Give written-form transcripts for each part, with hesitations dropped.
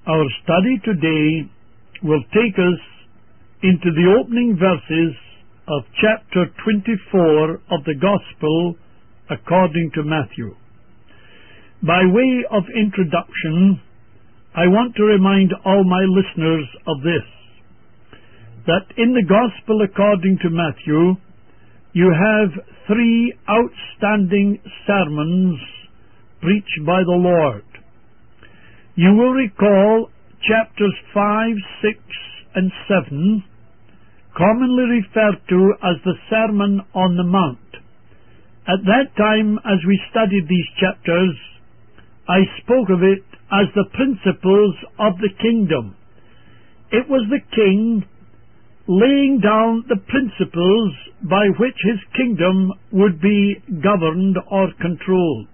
Our study today will take us into the opening verses of chapter 24 of the Gospel according to Matthew. By way of introduction, I want to remind all my listeners of this, that in the Gospel according to Matthew, you have three outstanding sermons preached by the Lord. You will recall chapters 5, 6, and 7, commonly referred to as the Sermon on the Mount. At that time, as we studied these chapters, I spoke of it as the principles of the kingdom. It was the king laying down the principles by which his kingdom would be governed or controlled.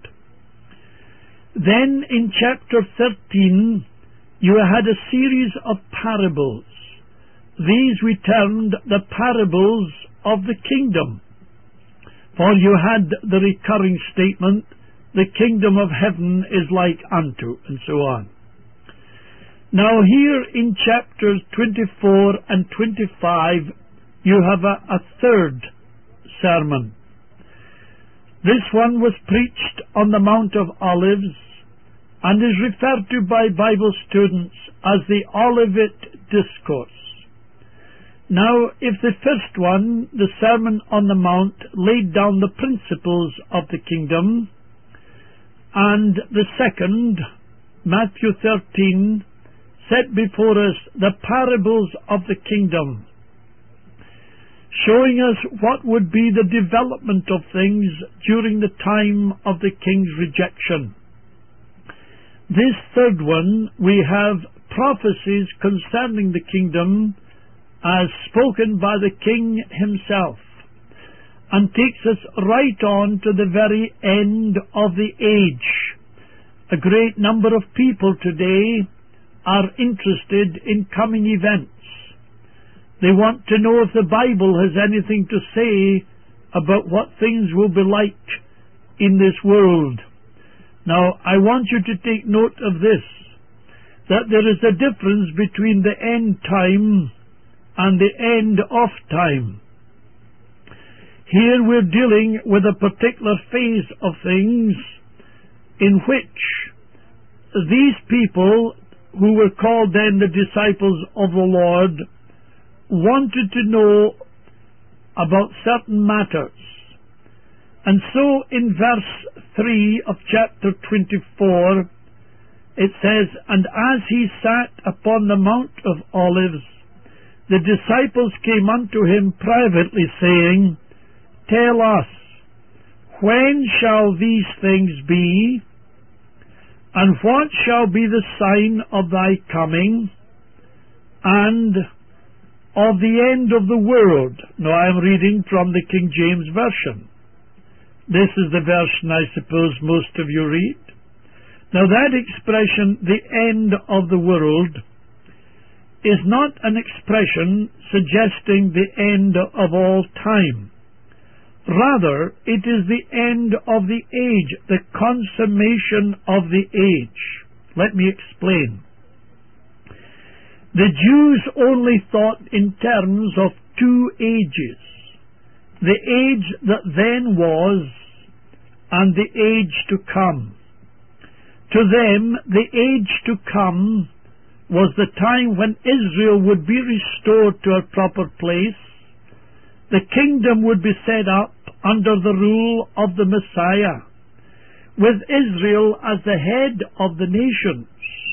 Then in chapter 13, you had a series of parables. These we termed the parables of the kingdom, for you had the recurring statement, the kingdom of heaven is like unto, and so on. Now here in chapters 24 and 25, you have a third sermon. This one was preached on the Mount of Olives and is referred to by Bible students as the Olivet Discourse. Now, if the first one, the Sermon on the Mount, laid down the principles of the kingdom, and the second, Matthew 13, set before us the parables of the kingdom, showing us what would be the development of things during the time of the king's rejection. This third one, we have prophecies concerning the kingdom as spoken by the king himself, and takes us right on to the very end of the age. A great number of people today are interested in coming events. They want to know if the Bible has anything to say about what things will be like in this world. Now, I want you to take note of this, that there is a difference between the end time and the end of time. Here we're dealing with a particular phase of things in which these people, who were called then the disciples of the Lord, wanted to know about certain matters. And so in verse 3 of chapter 24, it says, "And as he sat upon the Mount of Olives, the disciples came unto him privately, saying, Tell us, when shall these things be? And what shall be the sign of thy coming, and of the end of the world?" Now I am reading from the King James Version. This is the version I suppose most of you read. Now that expression, the end of the world, is not an expression suggesting the end of all time. Rather, it is the end of the age, the consummation of the age. Let me explain. The Jews only thought in terms of two ages, the age that then was and the age to come. To them, the age to come was the time when Israel would be restored to a proper place. The kingdom would be set up under the rule of the Messiah, with Israel as the head of the nations.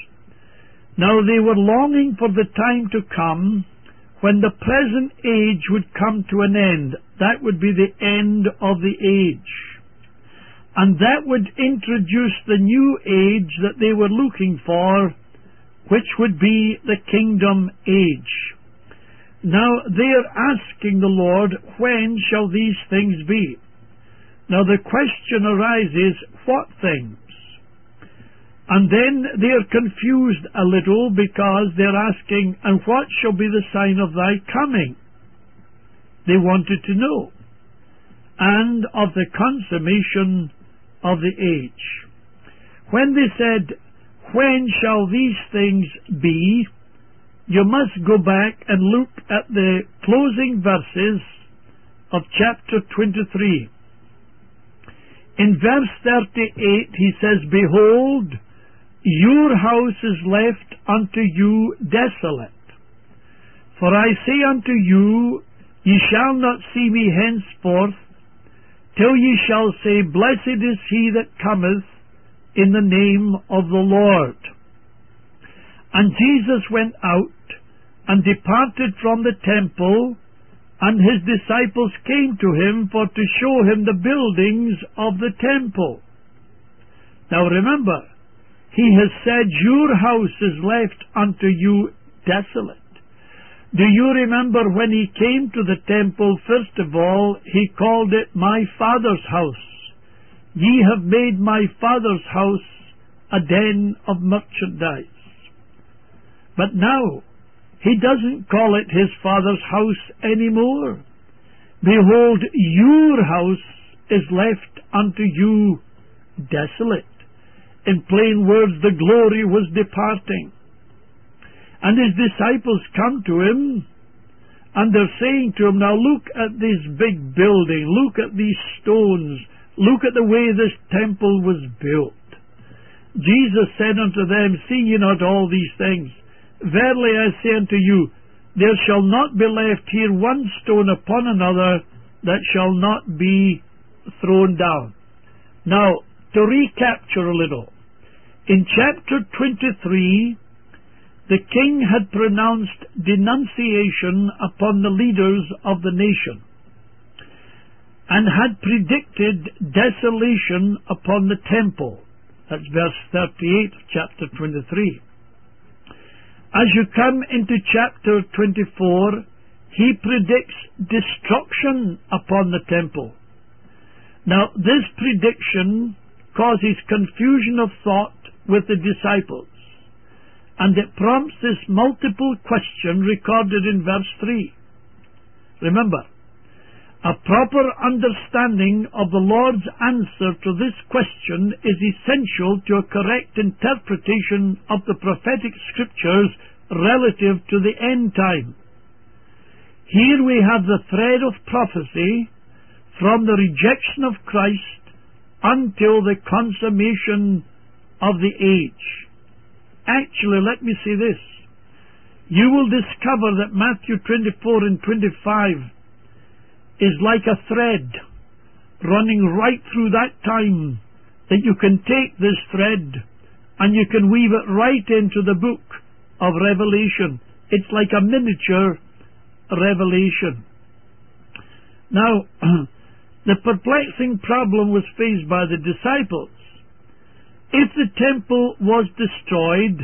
Now they were longing for the time to come when the present age would come to an end. That would be the end of the age. And that would introduce the new age that they were looking for, which would be the kingdom age. Now they are asking the Lord, when shall these things be? Now the question arises, what things? And then they are confused a little because they're asking, and what shall be the sign of thy coming? They wanted to know. And of the consummation of the age. When they said, when shall these things be? You must go back and look at the closing verses of chapter 23. In verse 38 he says, Behold, your house is left unto you desolate. For I say unto you, ye shall not see me henceforth, till ye shall say, Blessed is he that cometh in the name of the Lord. And Jesus went out and departed from the temple, and his disciples came to him for to show him the buildings of the temple. Now remember, he has said, Your house is left unto you desolate. Do you remember when he came to the temple, first of all, he called it my Father's house. Ye have made my Father's house a den of merchandise. But now, he doesn't call it his Father's house anymore. Behold, your house is left unto you desolate. In plain words, the glory was departing. And his disciples come to him, and they're saying to him, Now look at this big building, look at these stones, look at the way this temple was built. Jesus said unto them, See ye not all these things? Verily I say unto you, there shall not be left here one stone upon another that shall not be thrown down. Now, to recapture a little, in chapter 23, the king had pronounced denunciation upon the leaders of the nation, and had predicted desolation upon the temple. That's verse 38 of chapter 23. As you come into chapter 24, he predicts destruction upon the temple. Now, this prediction causes confusion of thought with the disciples, and it prompts this multiple question recorded in verse 3. Remember, a proper understanding of the Lord's answer to this question is essential to a correct interpretation of the prophetic scriptures relative to the end time. Here we have the thread of prophecy from the rejection of Christ until the consummation of the age. Actually, let me say this. You will discover that Matthew 24 and 25 is like a thread running right through that time, that you can take this thread and you can weave it right into the book of Revelation. It's like a miniature revelation. Now, the perplexing problem was faced by the disciples. If the temple was destroyed,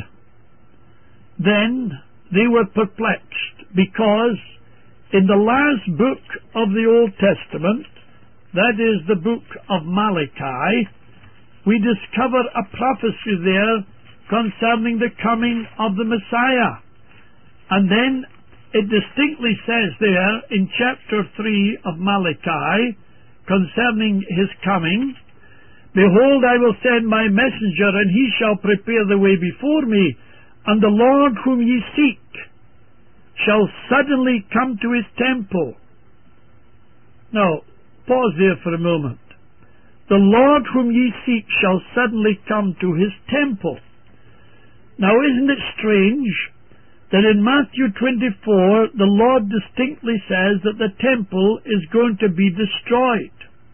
then they were perplexed, because in the last book of the Old Testament, that is the book of Malachi, we discover a prophecy there concerning the coming of the Messiah. And then it distinctly says there in chapter 3 of Malachi concerning his coming, Behold, I will send my messenger, and he shall prepare the way before me, and the Lord whom ye seek shall suddenly come to his temple. Now, pause there for a moment. The Lord whom ye seek shall suddenly come to his temple. Now, isn't it strange that in Matthew 24, the Lord distinctly says that the temple is going to be destroyed?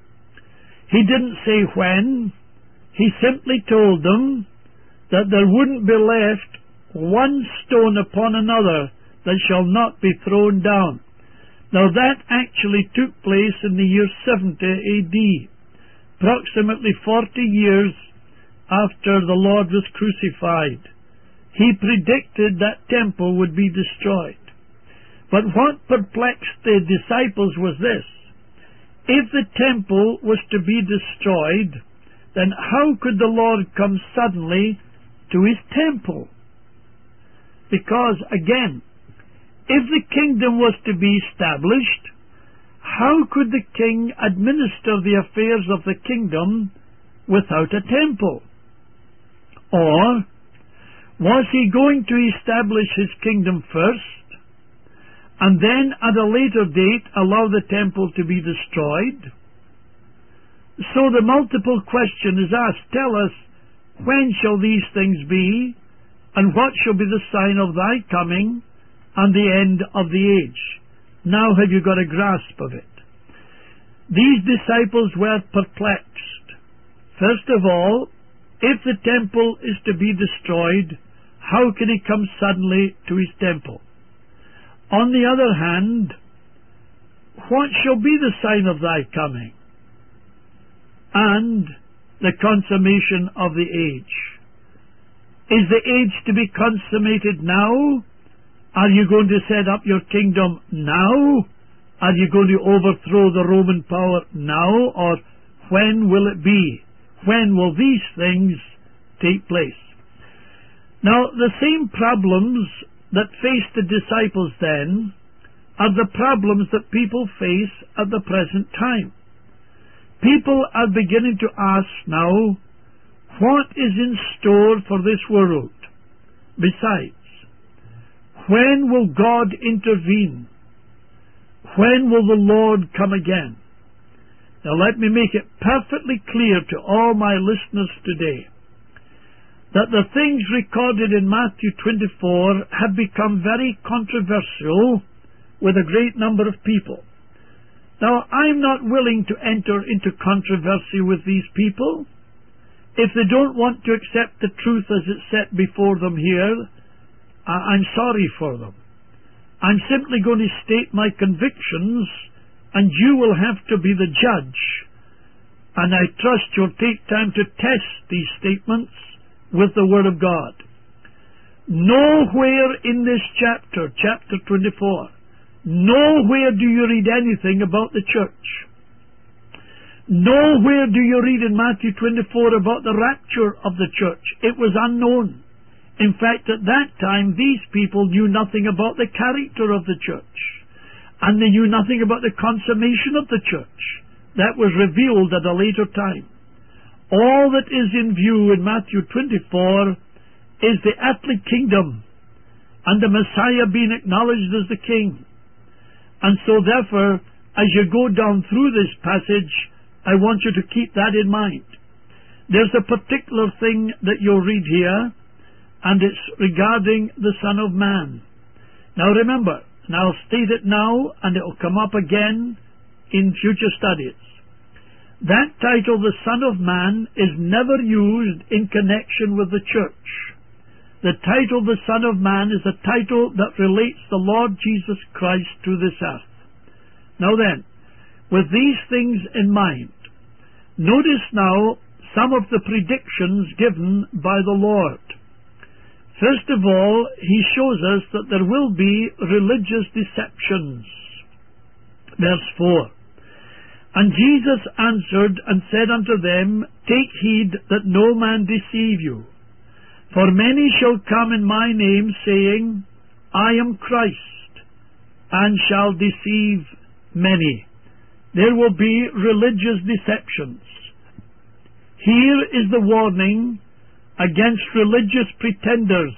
He didn't say when. He simply told them that there wouldn't be left one stone upon another that shall not be thrown down. Now that actually took place in the year 70 AD, approximately 40 years after the Lord was crucified. He predicted that temple would be destroyed. But what perplexed the disciples was this: if the temple was to be destroyed, then how could the Lord come suddenly to his temple? Because, again, if the kingdom was to be established, how could the king administer the affairs of the kingdom without a temple? Or, Was he going to establish his kingdom first, and then at a later date allow the temple to be destroyed? So the multiple question is asked, tell us, when shall these things be, and what shall be the sign of thy coming and the end of the age? Now have you got a grasp of it? These disciples were perplexed. First of all, if the temple is to be destroyed, how can he come suddenly to his temple? On the other hand, what shall be the sign of thy coming and the consummation of the age? Is the age to be consummated now? Are you going to set up your kingdom now? Are you going to overthrow the Roman power now? Or when will it be? When will these things take place? Now, the same problems that faced the disciples then are the problems that people face at the present time. People are beginning to ask now, what is in store for this world? Besides, when will God intervene? When will the Lord come again? Now let me make it perfectly clear to all my listeners today that the things recorded in Matthew 24 have become very controversial with a great number of people. Now, I'm not willing to enter into controversy with these people. If they don't want to accept the truth as it's set before them here, I'm sorry for them. I'm simply going to state my convictions, and you will have to be the judge. And I trust you'll take time to test these statements with the Word of God. Nowhere in this chapter, chapter 24, nowhere do you read anything about the church. Nowhere do you read in Matthew 24 about the rapture of the church. It was unknown. In fact, at that time, these people knew nothing about the character of the church. And they knew nothing about the consummation of the church. That was revealed at a later time. All that is in view in Matthew 24 is the earthly kingdom and the Messiah being acknowledged as the king. And so therefore, as you go down through this passage, I want you to keep that in mind. There's a particular thing that you'll read here, and it's regarding the Son of Man. Now remember, and I'll state it now, and it will come up again in future studies. That title, the Son of Man, is never used in connection with the church. The title, the Son of Man, is a title that relates the Lord Jesus Christ to this earth. Now then, with these things in mind, notice now some of the predictions given by the Lord. First of all, he shows us that there will be religious deceptions. Verse 4. And Jesus answered and said unto them, Take heed that no man deceive you. For many shall come in my name, saying, I am Christ, and shall deceive many. There will be religious deceptions. Here is the warning against religious pretenders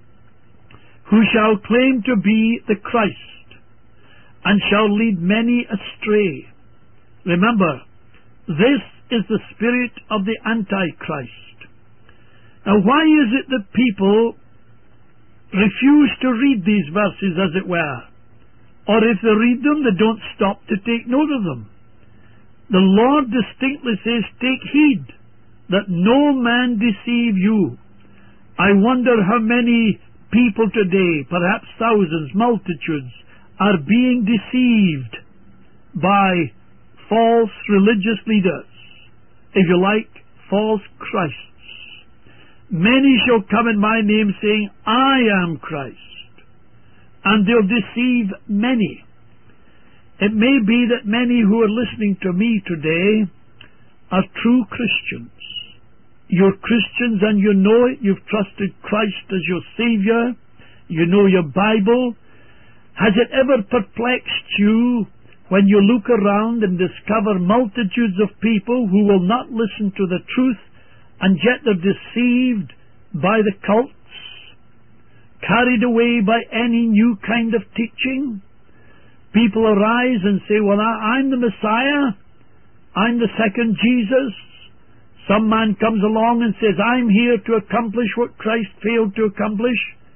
who shall claim to be the Christ and shall lead many astray. Remember, this is the spirit of the Antichrist. Now, why is it that people refuse to read these verses, as it were? Or if they read them, they don't stop to take note of them. The Lord distinctly says, Take heed that no man deceive you. I wonder how many people today, perhaps thousands, multitudes, are being deceived by false religious leaders, if you like, false Christs. Many shall come in my name, saying, I am Christ, and they'll deceive many. It may be that many who are listening to me today are true Christians. You're Christians and you know it. You've trusted Christ as your Savior. You know your Bible. Has it ever perplexed you when you look around and discover multitudes of people who will not listen to the truth, and yet they're deceived by the cults carried away by any new kind of teaching. People arise and say, well, I'm the Messiah. I'm the second Jesus. Some man comes along and says, I'm here to accomplish what Christ failed to accomplish.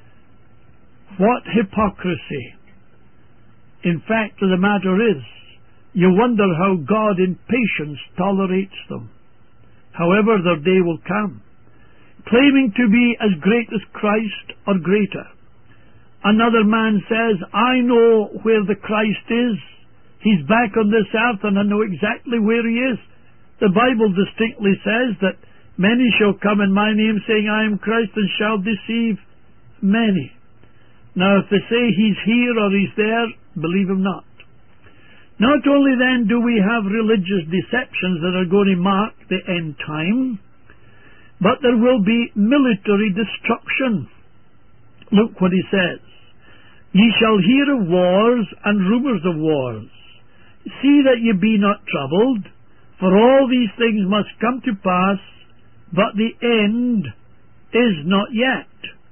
What hypocrisy! In fact of the matter is, you wonder how God in patience tolerates them. However, their day will come, claiming to be as great as Christ or greater. Another man says, I know where the Christ is. He's back on this earth and I know exactly where he is. The Bible distinctly says that many shall come in my name saying, I am Christ, and shall deceive many. Now if they say he's here or he's there, believe him not. Not only then do we have religious deceptions that are going to mark the end time, but there will be military destruction. Look what he says. Ye shall hear of wars and rumours of wars. See that ye be not troubled, for all these things must come to pass, but the end is not yet.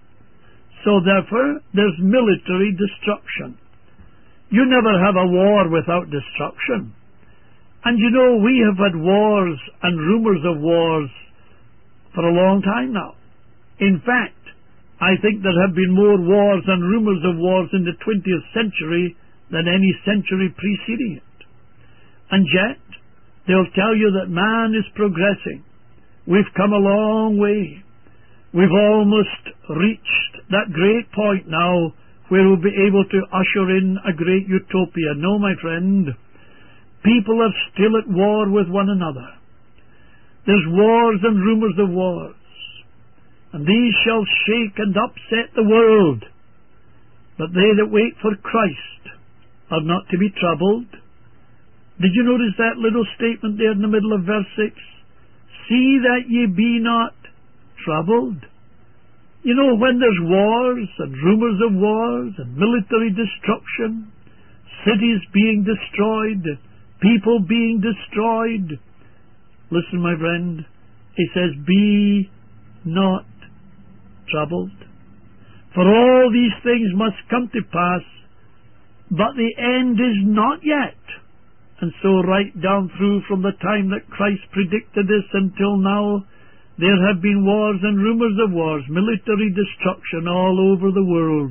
So therefore, there's military destruction. You never have a war without destruction. And you know, we have had wars and rumours of wars for a long time now. In fact, I think there have been more wars and rumours of wars in the 20th century than any century preceding it. And yet, they'll tell you that man is progressing. We've come a long way. We've almost reached that great point now where we'll be able to usher in a great utopia. No, my friend, people are still at war with one another. There's wars and rumours of wars, and these shall shake and upset the world. But they that wait for Christ are not to be troubled. Did you notice that little statement there in the middle of verse 6? See that ye be not troubled. You know, when there's wars and rumours of wars and military destruction, cities being destroyed, people being destroyed, listen, my friend, he says, be not troubled. For all these things must come to pass, but the end is not yet. And so right down through from the time that Christ predicted this until now, there have been wars and rumours of wars, military destruction all over the world.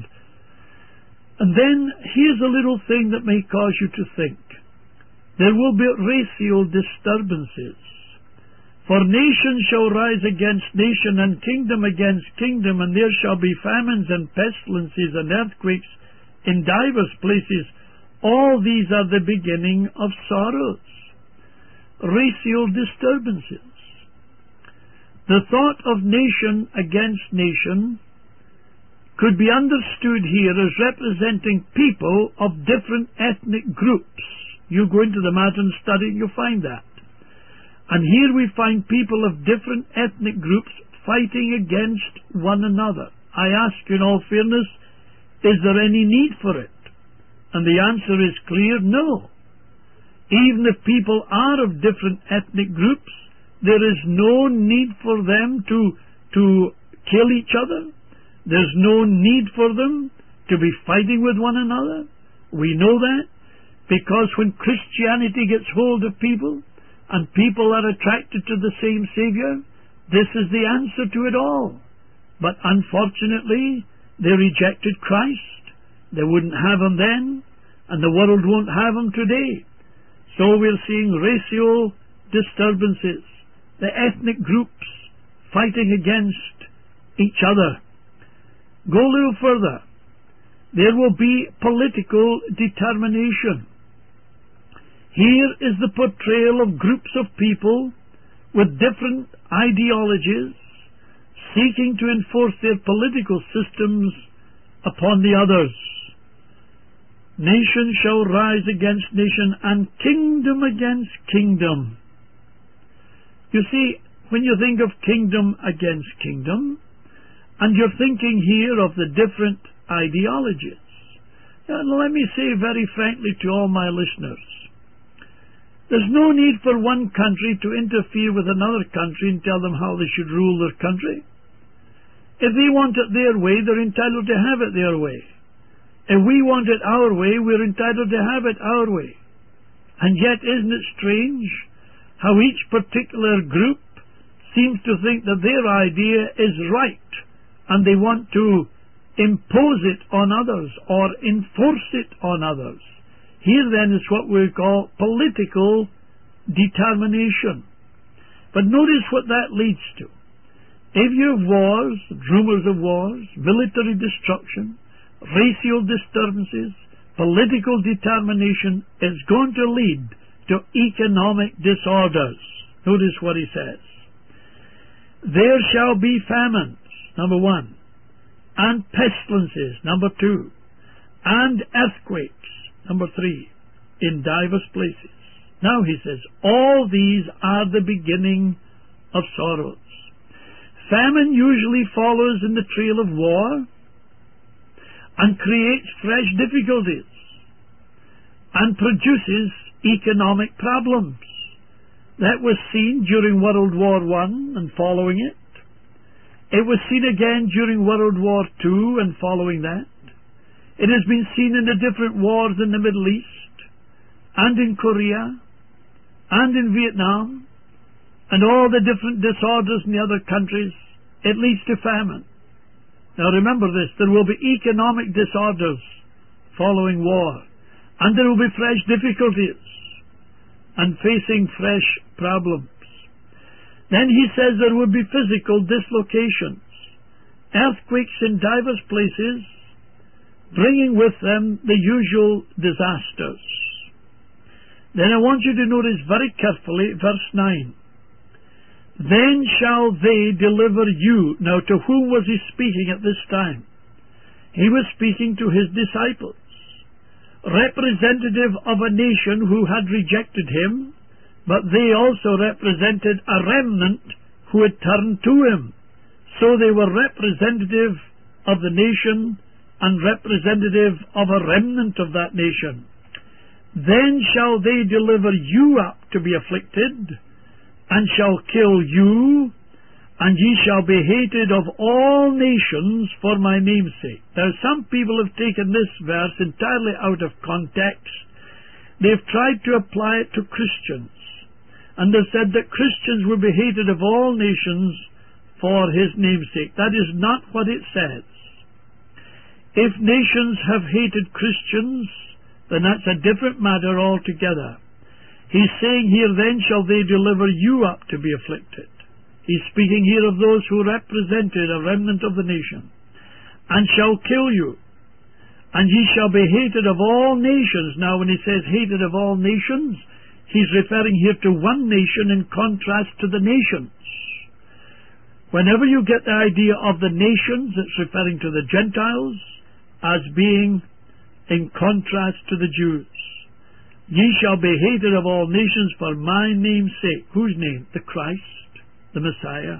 And then here's a little thing that may cause you to think. There will be racial disturbances. For nation shall rise against nation, and kingdom against kingdom, and there shall be famines and pestilences and earthquakes in divers places. All these are the beginning of sorrows. Racial disturbances. The thought of nation against nation could be understood here as representing people of different ethnic groups. You go into the matter and study, you'll find that. And here we find people of different ethnic groups fighting against one another. I ask you in all fairness, is there any need for it? And the answer is clear, no. Even if people are of different ethnic groups, there is no need for them to kill each other. There's no need for them to be fighting with one another. We know that because when Christianity gets hold of people and people are attracted to the same Savior, this is the answer to it all. But unfortunately, they rejected Christ. They wouldn't have him then, and the world won't have him today. So we're seeing racial disturbances, the ethnic groups fighting against each other. Go a little further. There will be political determination. Here is the portrayal of groups of people with different ideologies seeking to enforce their political systems upon the others. Nation shall rise against nation, and kingdom against kingdom. You see, when you think of kingdom against kingdom, and you're thinking here of the different ideologies, let me say very frankly to all my listeners, there's no need for one country to interfere with another country and tell them how they should rule their country. If they want it their way, they're entitled to have it their way. If we want it our way, we're entitled to have it our way. And yet, isn't it strange how each particular group seems to think that their idea is right, and they want to impose it on others or enforce it on others. Here then is what we call political determination. But notice what that leads to. If you have wars, rumors of wars, military destruction, racial disturbances, political determination, is going to lead to economic disorders. Notice what he says. There shall be famines, number 1, and pestilences, number 2, and earthquakes, number 3, in divers places. Now he says, all these are the beginning of sorrows. Famine usually follows in the trail of war and creates fresh difficulties and produces economic problems. That was seen during World War I and following it. It was seen again during World War II and following that. It has been seen in the different wars in the Middle East and in Korea and in Vietnam and all the different disorders in the other countries. It leads to famine. Now remember this, there will be economic disorders following war, and there will be fresh difficulties and facing fresh problems. Then he says there will be physical dislocations, earthquakes in divers places, bringing with them the usual disasters. Then I want you to notice very carefully verse 9. Then shall they deliver you. Now to whom was he speaking at this time? He was speaking to his disciples, representative of a nation who had rejected him, but they also represented a remnant who had turned to him. So they were representative of the nation and representative of a remnant of that nation. Then shall they deliver you up to be afflicted, and shall kill you, and ye shall be hated of all nations for my name's sake. Now some people have taken this verse entirely out of context. They've tried to apply it to Christians, and they've said that Christians will be hated of all nations for his name's sake. That is not what it says. If nations have hated Christians, then that's a different matter altogether. He's saying here, then shall they deliver you up to be afflicted. He's speaking here of those who represented a remnant of the nation. And shall kill you, and ye shall be hated of all nations. Now when he says hated of all nations, he's referring here to one nation in contrast to the nations. Whenever you get the idea of the nations, it's referring to the Gentiles as being in contrast to the Jews. Ye shall be hated of all nations for my name's sake. Whose name? The Christ, the Messiah.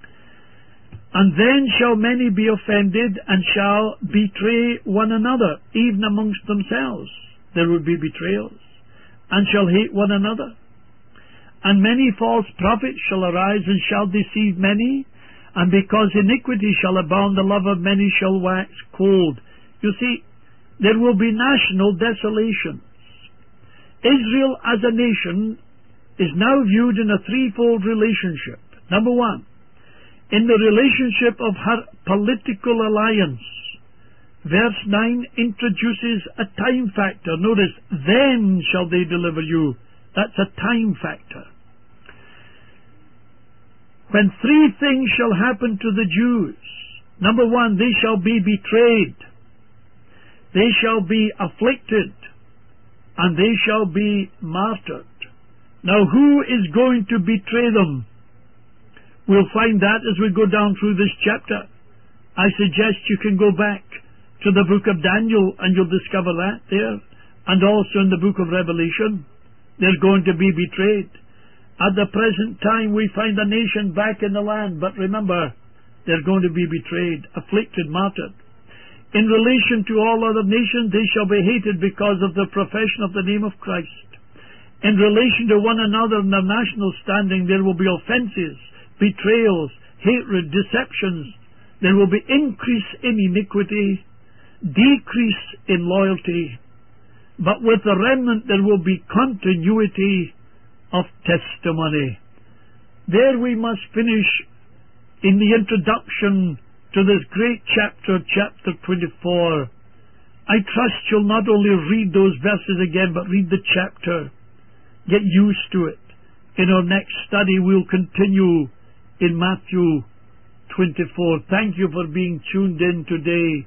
And then shall many be offended, and shall betray one another, even amongst themselves. There will be betrayals, and shall hate one another. And many false prophets shall arise, and shall deceive many, and because iniquity shall abound, the love of many shall wax cold. You see, there will be national desolation. Israel as a nation is now viewed in a threefold relationship. Number 1, in the relationship of her political alliance. Verse 9 introduces a time factor. Notice, then shall they deliver you. That's a time factor. When 3 things shall happen to the Jews. Number 1, they shall be betrayed. They shall be afflicted. And they shall be martyred. Now who is going to betray them? We'll find that as we go down through this chapter. I suggest you can go back to the book of Daniel and you'll discover that there. And also in the book of Revelation. They're going to be betrayed. At the present time we find a nation back in the land, but remember, they're going to be betrayed, afflicted, martyred. In relation to all other nations, they shall be hated because of the profession of the name of Christ. In relation to one another in their national standing, there will be offenses, betrayals, hatred, deceptions, There will be increase in iniquity, decrease in loyalty, but with the remnant there will be continuity of testimony. There we must finish in the introduction to this great chapter, chapter 24. I trust you'll not only read those verses again, but read the chapter. Get used to it. In our next study, we'll continue in Matthew 24. Thank you for being tuned in today